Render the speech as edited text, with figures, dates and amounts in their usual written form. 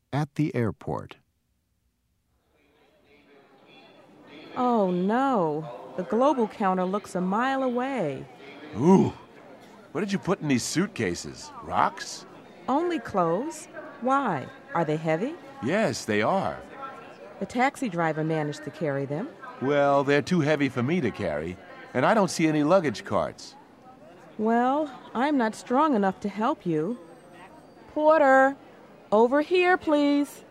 At the airport. Oh, no. The global counter looks a mile away. Ooh. What did you put in these suitcases? Rocks? Only clothes. Why? Are they heavy? Yes, they are. The taxi driver managed to carry them. Well, they're too heavy for me to carry, and I don't see any luggage carts. Well, I'm not strong enough to help you. Porter, over here, please.